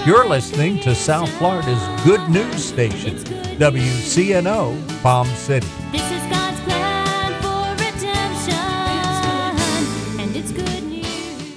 You're listening to South Florida's good news station, WCNO Palm City. This is God's plan for redemption, and it's good news.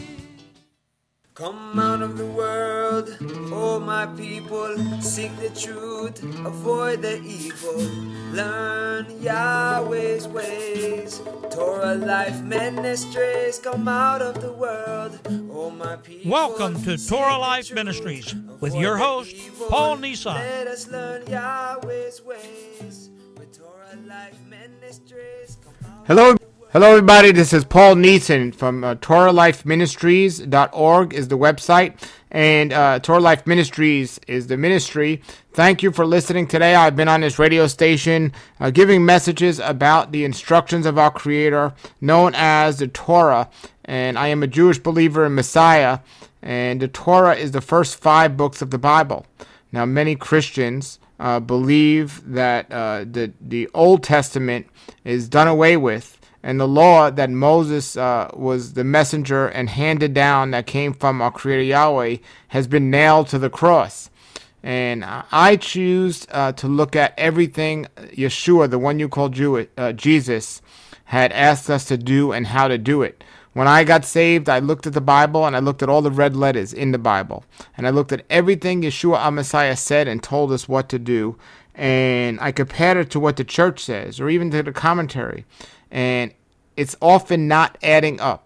Come out of the world, oh my people, seek the truth, avoid the evil, learn Yahweh's ways, Torah Life Ministries. Come out of the world, oh my people. Welcome to Torah Life Ministries with your host, Paul Nissan. Let us learn Yahweh's ways with Torah Life Ministries. Hello, everybody. This is Paul Neeson from TorahLifeMinistries.org is the website, and Torah Life Ministries is the ministry. Thank you for listening today. I've been on this radio station giving messages about the instructions of our Creator, known as the Torah, and I am a Jewish believer in Messiah, and the Torah is the first 5 books of the Bible. Now, many Christians believe that the Old Testament is done away with, and the law that Moses was the messenger and handed down that came from our Creator Yahweh has been nailed to the cross. And I choose to look at everything Yeshua, the one you call Jesus, had asked us to do and how to do it. When I got saved, I looked at the Bible and I looked at all the red letters in the Bible. And I looked at everything Yeshua our Messiah said and told us what to do. And I compared it to what the church says or even to the commentary. And it's often not adding up.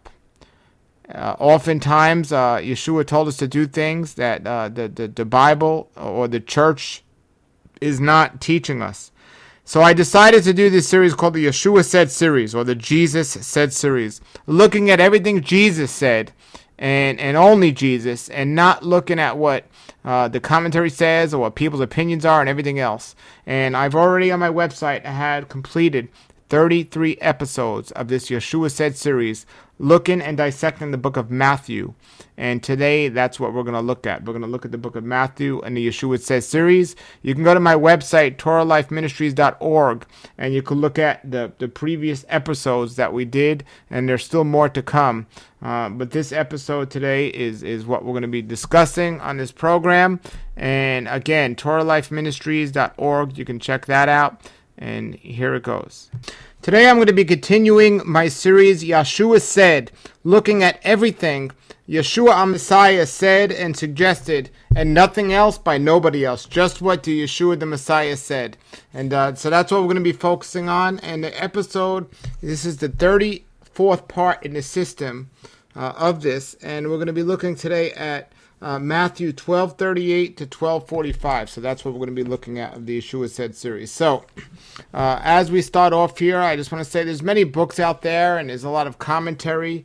Oftentimes, Yeshua told us to do things that the Bible or the church is not teaching us. So I decided to do this series called the Yeshua Said series, or the Jesus Said series, looking at everything Jesus said and only Jesus, and not looking at what the commentary says or what people's opinions are and everything else. And I've already on my website had completed 33 episodes of this Yeshua Said series, looking and dissecting the book of Matthew. And today, that's what we're going to look at. We're going to look at the book of Matthew and the Yeshua Said series. You can go to my website, TorahLifeMinistries.org, and you can look at the previous episodes that we did, and there's still more to come. But this episode today is what we're going to be discussing on this program. And again, TorahLifeMinistries.org, you can check that out. And here it goes. Today I'm going to be continuing my series, Yeshua Said, looking at everything Yeshua our Messiah said and suggested, and nothing else by nobody else, just what the Yeshua the Messiah said. And so that's what we're going to be focusing on. And the episode, this is the 34th part in the system of this, and we're going to be looking today at Matthew 12:38 to 12:45. So that's what we're going to be looking at of the Yeshua Said series. So as we start off here, I just want to say there's many books out there, and there's a lot of commentary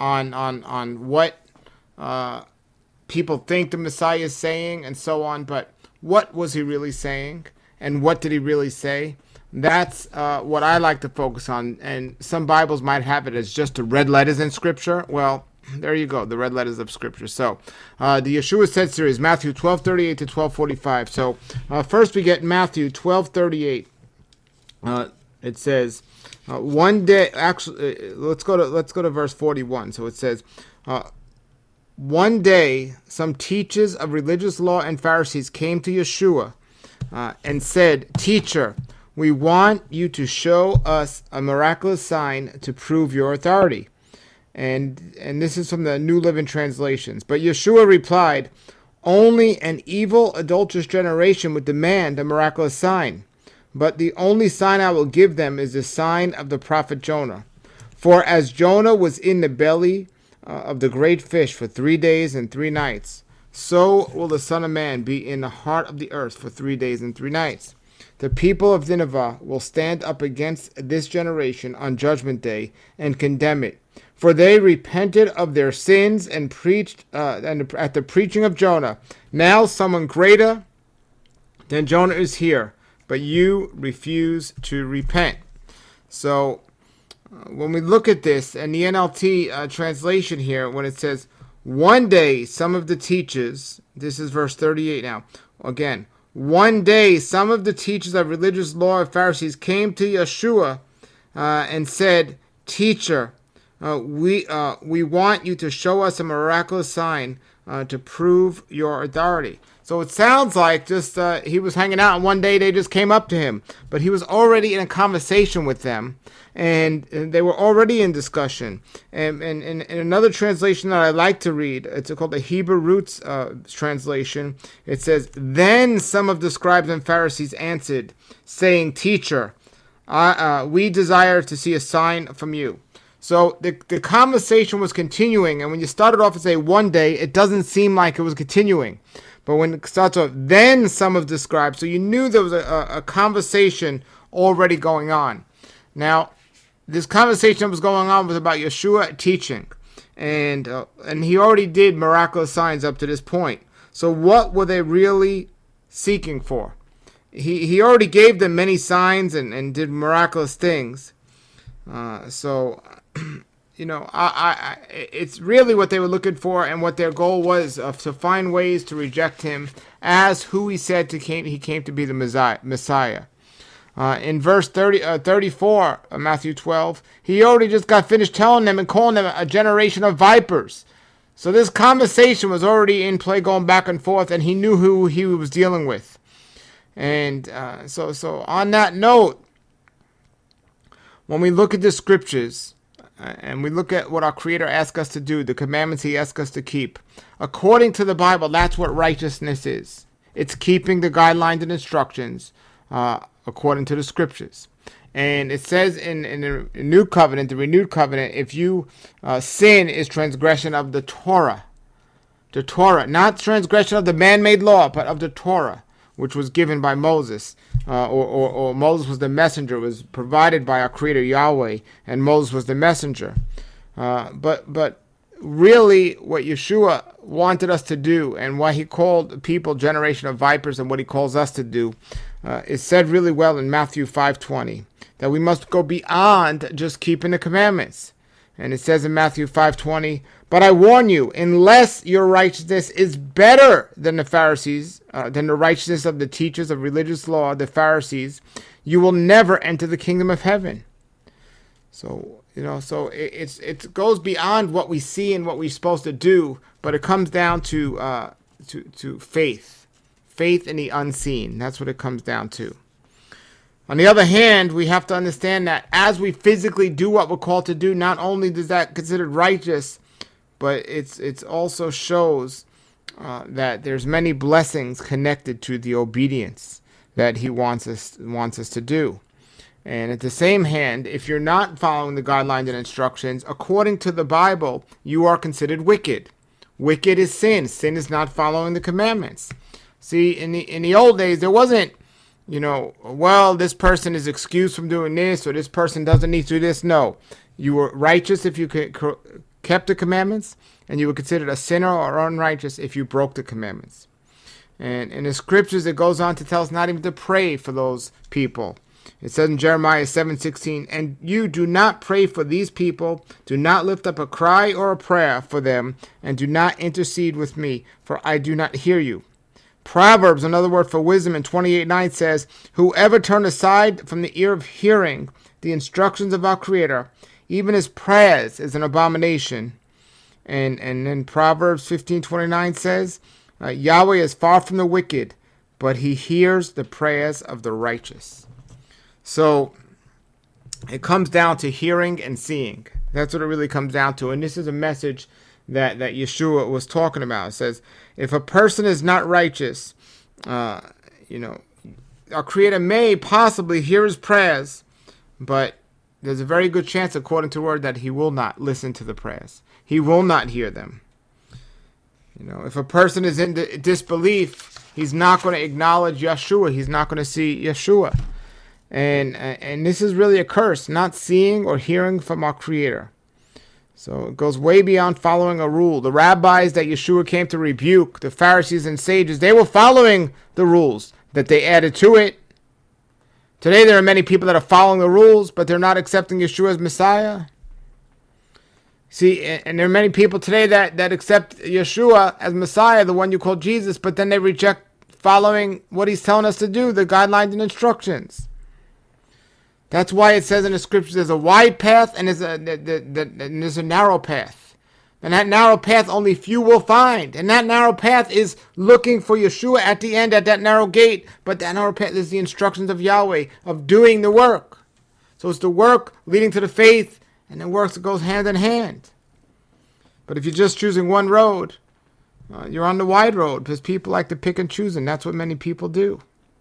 on what people think the Messiah is saying and so on. But what was he really saying, and what did he really say? That's what I like to focus on. And some Bibles might have it as just the red letters in Scripture. Well, there you go, the red letters of Scripture. So, the Yeshua Said series, Matthew 12:38 to 12:45. So, first we get Matthew 12:38. It says, one day. Actually, let's go to verse 41. So it says, one day some teachers of religious law and Pharisees came to Yeshua and said, "Teacher, we want you to show us a miraculous sign to prove your authority." And this is from the New Living Translations. But Yeshua replied, "Only an evil, adulterous generation would demand a miraculous sign. But the only sign I will give them is the sign of the prophet Jonah. For as Jonah was in the belly of the great fish for 3 days and 3 nights, so will the Son of Man be in the heart of the earth for 3 days and 3 nights. The people of Nineveh will stand up against this generation on Judgment Day and condemn it. For they repented of their sins and preached at the preaching of Jonah. Now someone greater than Jonah is here, but you refuse to repent." So when we look at this, and the NLT translation here, when it says, one day some of the teachers, this is verse 38 now, again, one day some of the teachers of religious law and Pharisees came to Yeshua and said, "Teacher, we want you to show us a miraculous sign to prove your authority. So it sounds like just he was hanging out and one day they just came up to him. But he was already in a conversation with them. And they were already in discussion. And in another translation that I like to read, it's called the Hebrew Roots translation. It says, "Then some of the scribes and Pharisees answered, saying, 'Teacher, we desire to see a sign from you.'" So the conversation was continuing. And when you started off and say one day, it doesn't seem like it was continuing. But when it starts off, then some of the scribes. So you knew there was a conversation already going on. Now, this conversation that was going on was about Yeshua teaching, and he already did miraculous signs up to this point. So what were they really seeking for? He already gave them many signs and did miraculous things. It's really what they were looking for, and what their goal was to find ways to reject him as who he said he came to be the Messiah. In verse 34 of Matthew 12, he already just got finished telling them and calling them a generation of vipers. So this conversation was already in play, going back and forth, and he knew who he was dealing with. And so on that note, when we look at the scriptures, and we look at what our Creator asks us to do, the commandments he asks us to keep, according to the Bible, that's what righteousness is. It's keeping the guidelines and instructions according to the scriptures. And it says in the new covenant, the renewed covenant, if you sin is transgression of the Torah. The Torah, not transgression of the man-made law, but of the Torah, which was given by Moses. Or Moses was the messenger, was provided by our Creator Yahweh, and Moses was the messenger. But really what Yeshua wanted us to do, and why he called people generation of vipers, and what he calls us to do, is said really well in Matthew 5:20, that we must go beyond just keeping the commandments. And it says in Matthew 5:20, "But I warn you, unless your righteousness is better than the Pharisees, than the righteousness of the teachers of religious law, the Pharisees, you will never enter the kingdom of heaven." So it goes beyond what we see and what we're supposed to do, but it comes down to faith in the unseen. That's what it comes down to. On the other hand, we have to understand that as we physically do what we're called to do, not only is that considered righteous, but it's also shows that there's many blessings connected to the obedience that he wants us to do. And at the same hand, if you're not following the guidelines and instructions, according to the Bible, you are considered wicked. Wicked is sin. Sin is not following the commandments. See, in the old days, there wasn't, this person is excused from doing this, or this person doesn't need to do this. No. You were righteous if you kept the commandments, and you were considered a sinner or unrighteous if you broke the commandments. And in the scriptures, it goes on to tell us not even to pray for those people. It says in Jeremiah 7:16, "And you do not pray for these people, do not lift up a cry or a prayer for them, and do not intercede with me, for I do not hear you." Proverbs, another word for wisdom, in 28:9 says, "Whoever turned aside from the ear of hearing the instructions of our Creator, even his prayers is an abomination." And then Proverbs 15:29 says, "Yahweh is far from the wicked, but he hears the prayers of the righteous." So it comes down to hearing and seeing. That's what it really comes down to. And this is a message that Yeshua was talking about. It says, if a person is not righteous, our Creator may possibly hear his prayers, but there's a very good chance, according to the word, that he will not listen to the prayers. He will not hear them. If a person is in disbelief, he's not going to acknowledge Yeshua. He's not going to see Yeshua. And this is really a curse, not seeing or hearing from our Creator. So it goes way beyond following a rule. The rabbis that Yeshua came to rebuke, the Pharisees and sages, they were following the rules that they added to it. Today there are many people that are following the rules, but they're not accepting Yeshua as Messiah. See, and there are many people today that accept Yeshua as Messiah, the one you call Jesus, but then they reject following what he's telling us to do, the guidelines and instructions. That's why it says in the scriptures there's a wide path and there's a narrow path. And that narrow path only few will find. And that narrow path is looking for Yeshua at the end at that narrow gate. But that narrow path is the instructions of Yahweh, of doing the work. So it's the work leading to the faith, and the work that goes hand in hand. But if you're just choosing one road, you're on the wide road, because people like to pick and choose, and that's what many people do.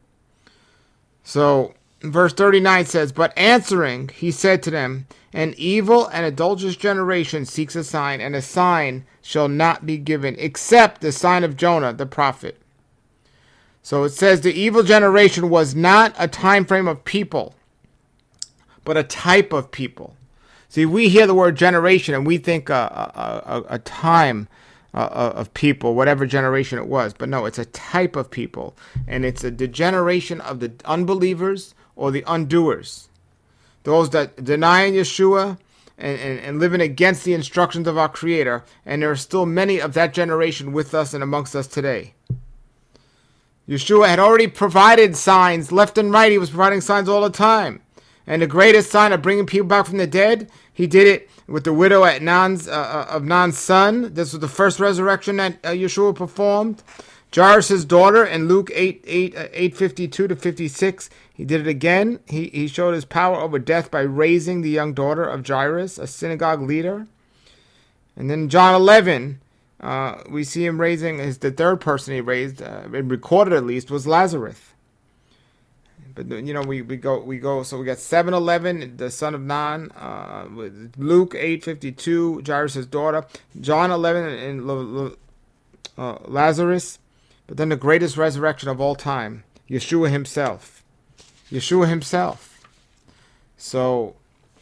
So verse 39 says, "But answering, he said to them, An evil and adulterous generation seeks a sign, and a sign shall not be given, except the sign of Jonah the prophet." So it says the evil generation was not a time frame of people, but a type of people. See, we hear the word generation, and we think a time of people, whatever generation it was. But no, it's a type of people, and it's the generation of the unbelievers or the undoers. Those that denying Yeshua and living against the instructions of our Creator. And there are still many of that generation with us and amongst us today. Yeshua had already provided signs left and right. He was providing signs all the time. And the greatest sign of bringing people back from the dead, he did it with the widow at of Nan's son. This was the first resurrection that Yeshua performed. Jairus' daughter in Luke 8:52 to 56. He did it again. He showed his power over death by raising the young daughter of Jairus, a synagogue leader. And then John 11, we see him raising, the third person he raised, recorded at least, was Lazarus. But we go. So we got 7:11, the son of Nan, Luke 8:52, Jairus' daughter, John 11, and Lazarus. But then the greatest resurrection of all time, Yeshua himself. Yeshua himself. So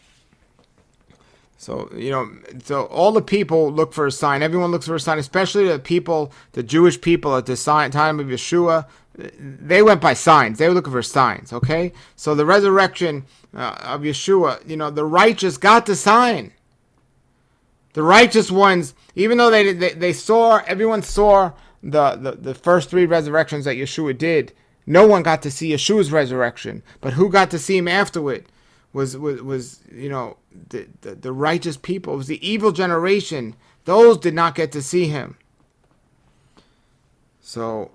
all the people look for a sign. Everyone looks for a sign, especially the people, the Jewish people at the time of Yeshua. They went by signs. They were looking for signs, okay? So the resurrection of Yeshua, the righteous got the sign. The righteous ones, even though they saw, everyone saw the first three resurrections that Yeshua did, no one got to see Yeshua's resurrection. But who got to see him afterward was the righteous people. It was the evil generation. Those did not get to see him. So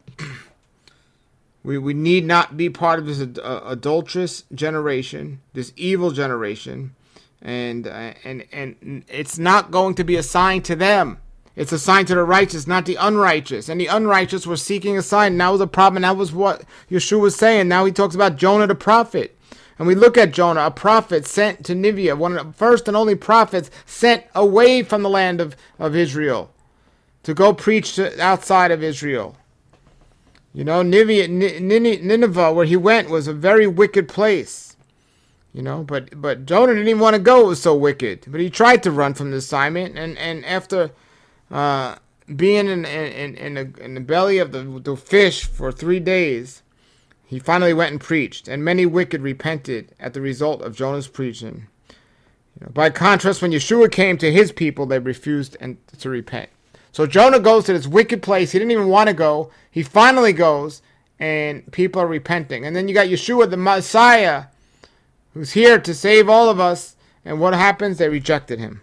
we need not be part of this adulterous generation, this evil generation, and it's not going to be a sign to them. It's a sign to the righteous, not the unrighteous. And the unrighteous were seeking a sign. And that was a problem. And that was what Yeshua was saying. Now he talks about Jonah the prophet. And we look at Jonah, a prophet sent to Nineveh, one of the first and only prophets sent away from the land of Israel to go preach to outside of Israel. Nineveh, where he went, was a very wicked place. But Jonah didn't even want to go. It was so wicked. But he tried to run from the assignment. And after being in the belly of the fish for 3 days, he finally went and preached, and many wicked repented at the result of Jonah's preaching. By contrast, when Yeshua came to his people, they refused to repent. So Jonah goes to this wicked place. He didn't even want to go. He finally goes, and people are repenting. And then you got Yeshua, the Messiah, who's here to save all of us. And what happens? They rejected him.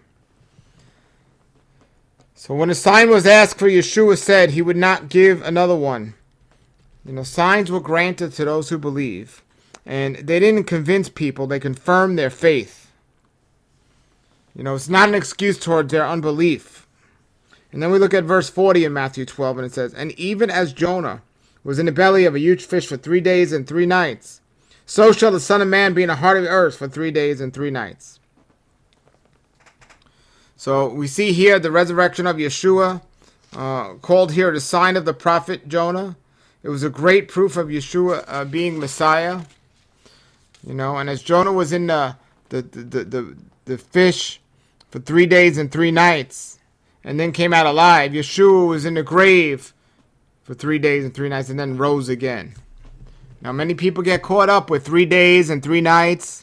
So when a sign was asked for, Yeshua said he would not give another one. Signs were granted to those who believe. And they didn't convince people. They confirmed their faith. It's not an excuse towards their unbelief. And then we look at verse 40 in Matthew 12, and it says, "And even as Jonah was in the belly of a huge fish for 3 days and 3 nights, so shall the Son of Man be in the heart of the earth for 3 days and 3 nights." So we see here the resurrection of Yeshua, called here the sign of the prophet Jonah. It was a great proof of Yeshua being Messiah. And as Jonah was in the fish for 3 days and 3 nights, and then came out alive, Yeshua was in the grave for 3 days and 3 nights, and then rose again. Now, many people get caught up with 3 days and 3 nights.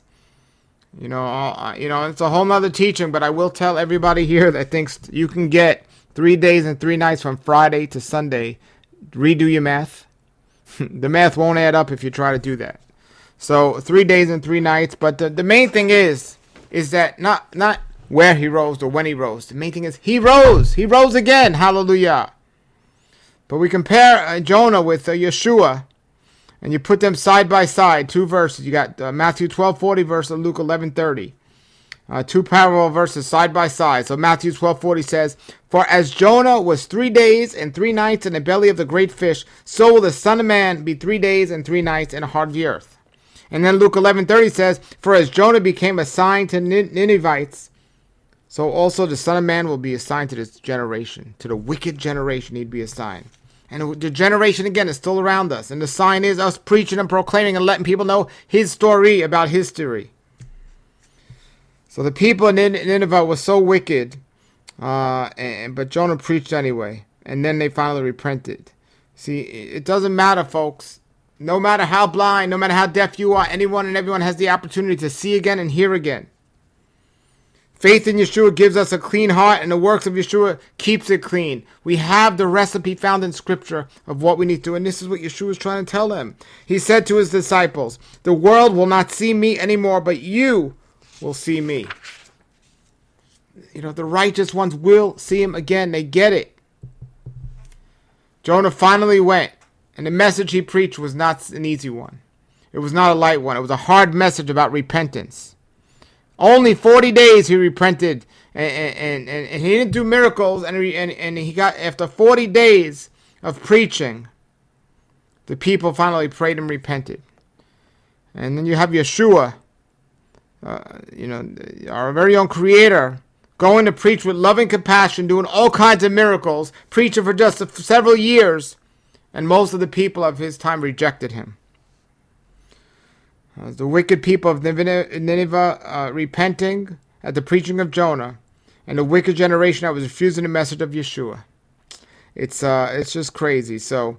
It's a whole nother teaching, but I will tell everybody here that thinks you can get 3 days and 3 nights from Friday to Sunday. Redo your math. The math won't add up if you try to do that. So 3 days and 3 nights. But the main thing is that not where he rose or when he rose. The main thing is he rose. He rose again. Hallelujah. But we compare Jonah with Yeshua, and you put them side by side, two verses. You got Matthew 12:40 verse and Luke 11:30. Two parallel verses side by side. So Matthew 12:40 says, "For as Jonah was 3 days and 3 nights in the belly of the great fish, so will the Son of Man be 3 days and 3 nights in the heart of the earth." And then Luke 11:30 says, "For as Jonah became a sign to Ninevites, so also the Son of Man will be assigned to this generation." To the wicked generation he'd be assigned. And the generation, again, is still around us. And the sign is us preaching and proclaiming and letting people know his story about history. So the people in Nineveh were so wicked, but Jonah preached anyway. And then they finally repented. See, it doesn't matter, folks. No matter how blind, no matter how deaf you are, anyone and everyone has the opportunity to see again and hear again. Faith in Yeshua gives us a clean heart, and the works of Yeshua keeps it clean. We have the recipe found in Scripture of what we need to do, and this is what Yeshua is trying to tell them. He said to his disciples, "The world will not see me anymore, but you will see me." The righteous ones will see him again. They get it. Jonah finally went, and the message he preached was not an easy one. It was not a light one. It was a hard message about repentance. Only 40 days he repented, and he didn't do miracles, and he got, after 40 days of preaching, the people finally prayed and repented. And then you have Yeshua, our very own Creator, going to preach with loving compassion, doing all kinds of miracles, preaching for just several years, and most of the people of his time rejected him. The wicked people of Nineveh repenting at the preaching of Jonah, and the wicked generation that was refusing the message of Yeshua. It's just crazy. So,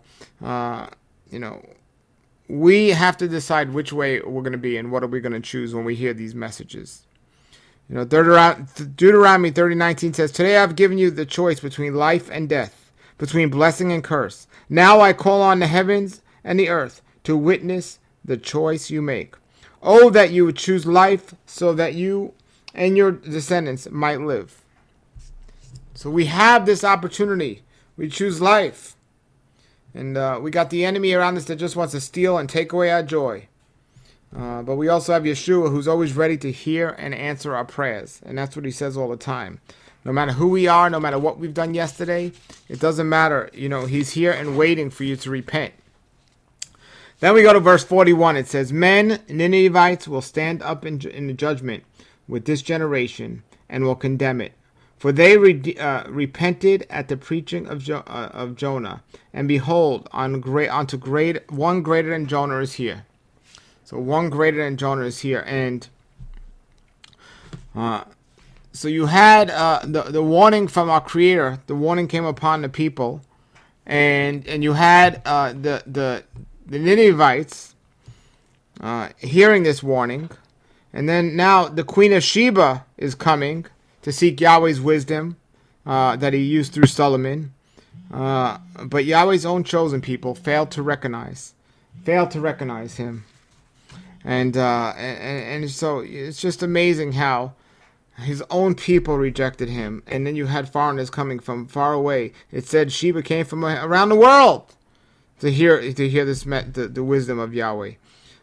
we have to decide which way we're going to be and what are we going to choose when we hear these messages. Deuteronomy 30:19 says, "Today I've given you the choice between life and death, between blessing and curse. Now I call on the heavens and the earth to witness the choice you make. Oh, that you would choose life so that you and your descendants might live." So we have this opportunity. We choose life. And we got the enemy around us that just wants to steal and take away our joy. But we also have Yeshua, who's always ready to hear and answer our prayers. And that's what he says all the time. No matter who we are, no matter what we've done yesterday, it doesn't matter. He's here and waiting for you to repent. Then we go to verse 41. It says, "Men, Ninevites, will stand up in the judgment with this generation and will condemn it. For they repented at the preaching of Jonah. And behold, one greater than Jonah is here." So one greater than Jonah is here. And so you had the warning from our Creator. The warning came upon the people. And you had the Ninevites hearing this warning, and then now the Queen of Sheba is coming to seek Yahweh's wisdom that he used through Solomon, but Yahweh's own chosen people failed to recognize him, and so it's just amazing how his own people rejected him, and then you had foreigners coming from far away. It said Sheba came from around the world to hear this the wisdom of Yahweh.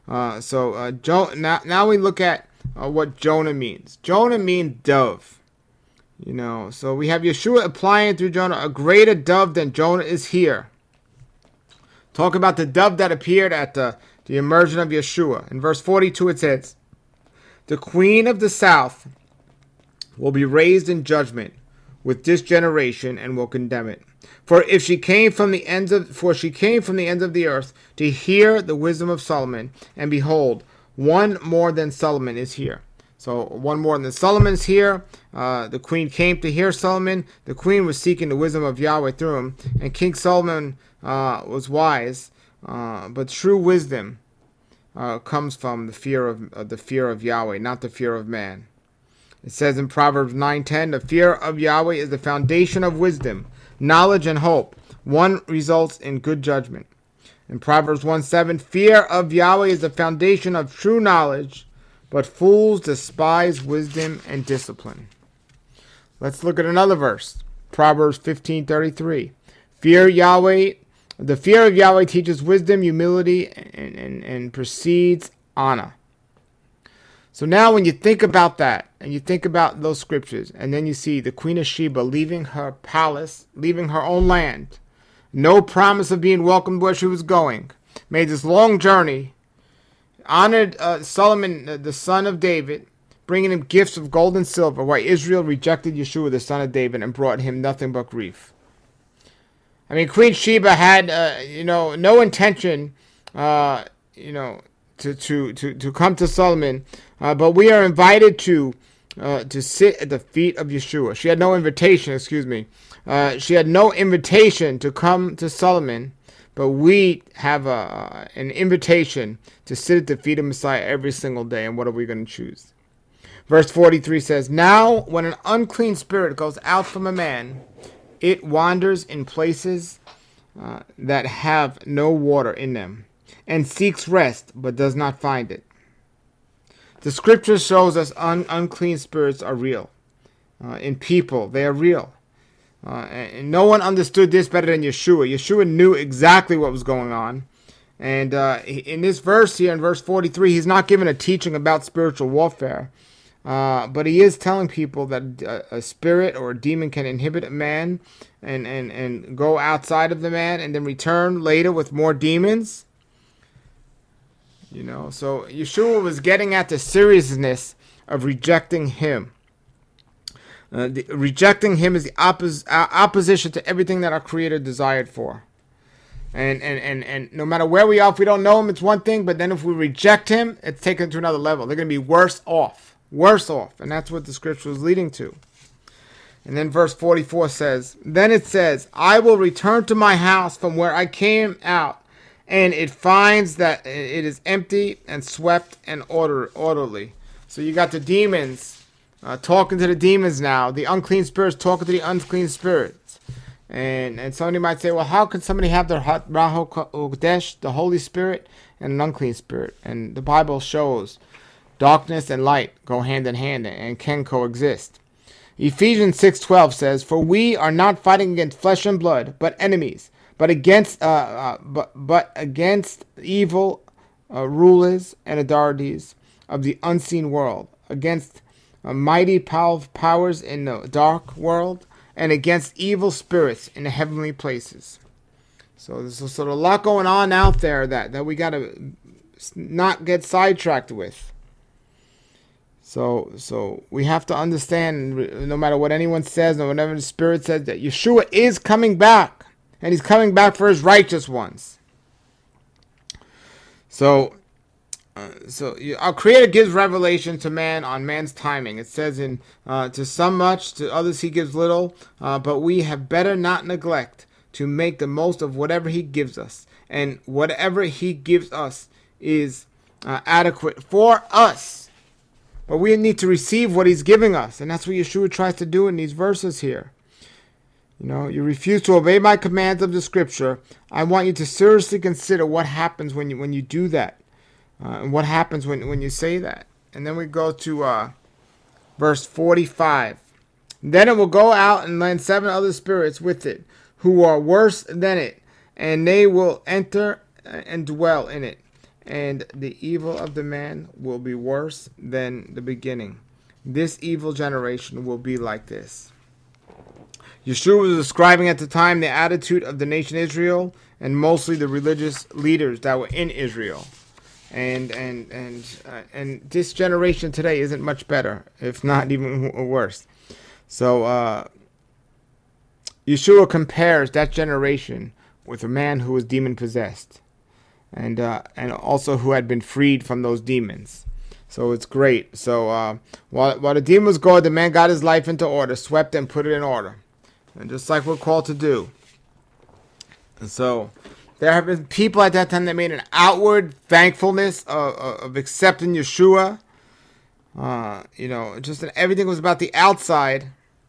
Now we look at what Jonah means. Jonah means dove. So we have Yeshua applying through Jonah, a greater dove than Jonah is here. Talk about the dove that appeared at the immersion of Yeshua. In verse 42 it says, "The queen of the south will be raised in judgment with this generation and will condemn it. For she came from the ends of the earth to hear the wisdom of Solomon, and behold, one more than Solomon is here." So one more than Solomon is here. The queen came to hear Solomon. The queen was seeking the wisdom of Yahweh through him, and King Solomon was wise, but true wisdom comes from the fear of Yahweh, not the fear of man. It says in Proverbs 9:10, "The fear of Yahweh is the foundation of wisdom, knowledge, and hope. One results in good judgment." In Proverbs 1:7, "Fear of Yahweh is the foundation of true knowledge, but fools despise wisdom and discipline." Let's look at another verse. Proverbs 15:33. Fear Yahweh. The fear of Yahweh teaches wisdom, humility, and precedes honor. So now when you think about that, and you think about those scriptures, and then you see the Queen of Sheba leaving her palace, leaving her own land, no promise of being welcomed where she was going, made this long journey, honored Solomon, the son of David, bringing him gifts of gold and silver, while Israel rejected Yeshua, the son of David, and brought him nothing but grief. I mean, Queen Sheba had, no intention, to come to Solomon, but we are invited to sit at the feet of Yeshua. She had no invitation. She had no invitation to come to Solomon, but we have an invitation to sit at the feet of Messiah every single day. And what are we going to choose? Verse 43 says, "Now when an unclean spirit goes out from a man, it wanders in places that have no water in them, and seeks rest, but does not find it." The scripture shows us unclean spirits are real. In people, they are real. And no one understood this better than Yeshua. Yeshua knew exactly what was going on. And in this verse here, in verse 43, he's not giving a teaching about spiritual warfare. But he is telling people that a spirit or a demon can inhibit a man and go outside of the man and then return later with more demons. So Yeshua was getting at the seriousness of rejecting him. Rejecting him is the opposition to everything that our Creator desired for. And no matter where we are, if we don't know him, it's one thing. But then if we reject him, it's taken to another level. They're going to be worse off. And that's what the scripture is leading to. And then verse 44 says, "Then it says, I will return to my house from where I came out, and it finds that it is empty and swept and orderly." So you got the demons talking to the demons now. The unclean spirits talking to the unclean spirits. And somebody might say, well, how can somebody have the Raho Kodesh, the Holy Spirit, and an unclean spirit? And the Bible shows darkness and light go hand in hand and can coexist. Ephesians 6:12 says, "For we are not fighting against flesh and blood, but enemies, but against evil rulers and authorities of the unseen world, against mighty powers in the dark world, and against evil spirits in the heavenly places." So there's sort of a lot going on out there that we got to not get sidetracked with. So we have to understand, no matter what anyone says, or whatever the Spirit says, that Yeshua is coming back, and he's coming back for his righteous ones. So our Creator gives revelation to man on man's timing. It says to some much, to others he gives little, but we have better not neglect to make the most of whatever he gives us. And whatever he gives us is adequate for us. But we need to receive what he's giving us. And that's what Yeshua tries to do in these verses here. You refuse to obey my commands of the scripture. I want you to seriously consider what happens when you do that. And what happens when you say that. And then we go to verse 45. "Then it will go out and land 7 other spirits with it, who are worse than it, and they will enter and dwell in it. And the evil of the man will be worse than the beginning. This evil generation will be like this." Yeshua was describing at the time the attitude of the nation Israel, and mostly the religious leaders that were in Israel. And this generation today isn't much better, if not even worse. So Yeshua compares that generation with a man who was demon possessed. And also who had been freed from those demons. So it's great. So while the demon was gone, the man got his life into order, swept and put it in order. And just like we're called to do. And so there have been people at that time that made an outward thankfulness of accepting Yeshua. Just that everything was about the outside.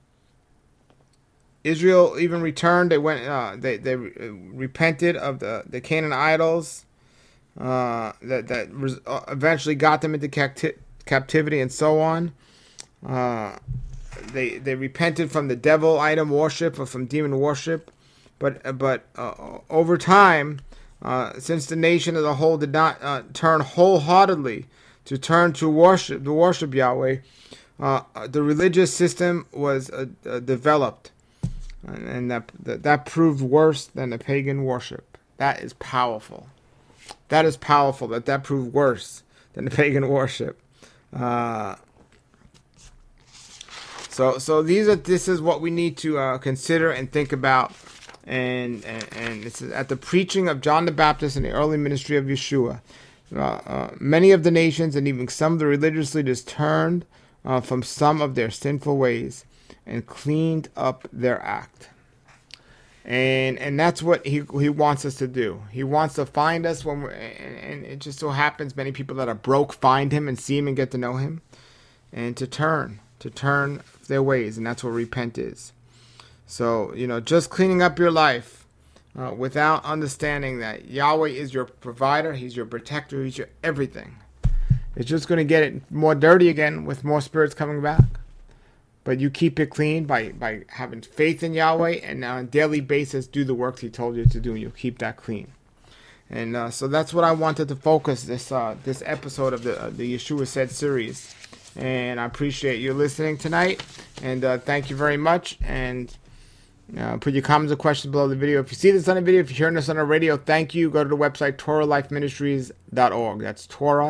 Israel even returned. They went. They repented of the Canaan idols. That eventually got them into captivity and so on. they repented from the devil idol worship or from demon worship, but over time, since the nation as a whole did not turn wholeheartedly to turn to worship Yahweh, the religious system was developed, and that proved worse than the pagan worship. That is powerful. That is powerful. That proved worse than the pagan worship. So this is what we need to consider and think about, and this is at the preaching of John the Baptist in the early ministry of Yeshua. Many of the nations and even some of the religious leaders turned from some of their sinful ways and cleaned up their act. And that's what he wants us to do. He wants to find us when and it just so happens many people that are broke find him and see him and get to know him, and to turn their ways, and that's what repent is. So, just cleaning up your life without understanding that Yahweh is your provider, he's your protector, he's your everything. It's just going to get it more dirty again with more spirits coming back. But you keep it clean by having faith in Yahweh, and on a daily basis do the works he told you to do, and you'll keep that clean. And so that's what I wanted to focus this episode of the Yeshua Said series. And I appreciate you listening tonight, and thank you very much. And put your comments or questions below the video. If you see this on a video, if you're hearing this on the radio, thank you. Go to the website TorahLifeMinistries.org. That's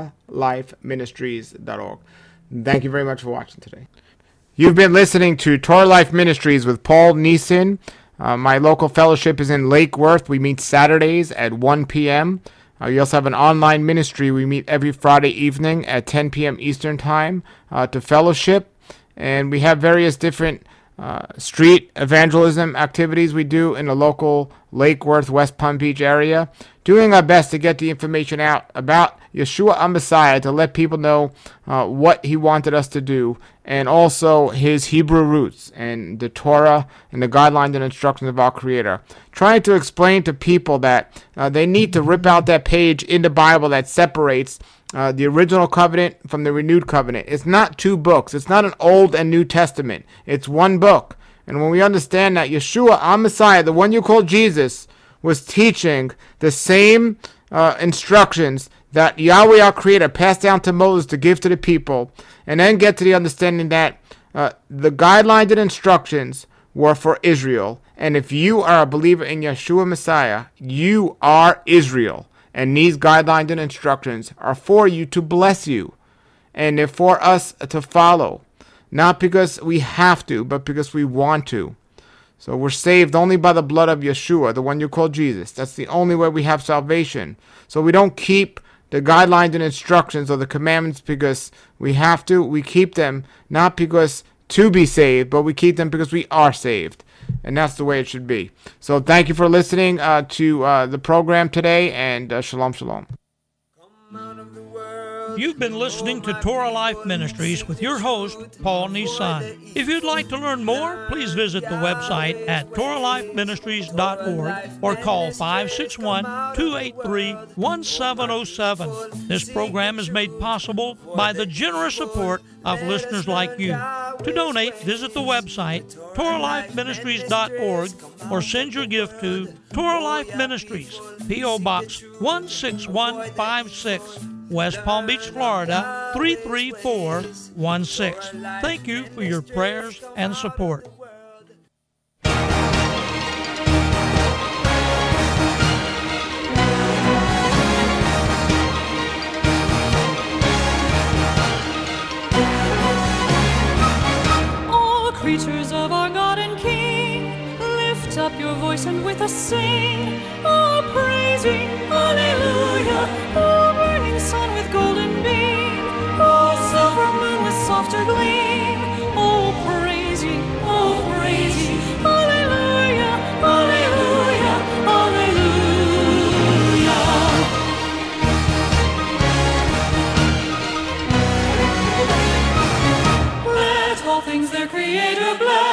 TorahLifeMinistries.org. Thank you very much for watching today. You've been listening to Torah Life Ministries with Paul Neeson. My local fellowship is in Lake Worth. We meet Saturdays at 1 p.m. We also have an online ministry. We meet every Friday evening at 10 p.m. Eastern Time to fellowship. And we have various different street evangelism activities we do in the local Lake Worth, West Palm Beach area, doing our best to get the information out about Yeshua HaMessiah, to let people know what he wanted us to do, and also his Hebrew roots and the Torah and the guidelines and instructions of our Creator. Trying to explain to people that they need to rip out that page in the Bible that separates the original covenant from the renewed covenant. It's not two books. It's not an Old and New Testament. It's one book. And when we understand that Yeshua HaMessiah, the one you call Jesus, was teaching the same instructions that Yahweh our Creator passed down to Moses to give to the people, and then get to the understanding that the guidelines and instructions were for Israel. And if you are a believer in Yeshua Messiah, you are Israel. And these guidelines and instructions are for you to bless you. And they're for us to follow. Not because we have to, but because we want to. So we're saved only by the blood of Yeshua, the one you call Jesus. That's the only way we have salvation. So we don't keep the guidelines and instructions or the commandments because we have to. We keep them not because to be saved, but we keep them because we are saved. And that's the way it should be. So thank you for listening to the program today, and shalom, shalom. You've been listening to Torah Life Ministries with your host, Paul Neeson. If you'd like to learn more, please visit the website at TorahLifeMinistries.org or call 561-283-1707. This program is made possible by the generous support of listeners like you. To donate, visit the website, TorahLifeMinistries.org, or send your gift to Torah Life Ministries, P.O. Box 16156, West Palm Beach, Florida, 33416. Thank you for your prayers and support. All creatures of our God and King, lift up your voice and with us sing. Oh, praising, hallelujah. Oh, burning sun with golden beam. Oh, silver moon with softer gleam. Oh, praise ye, hallelujah, hallelujah, hallelujah. Let all things their Creator bless.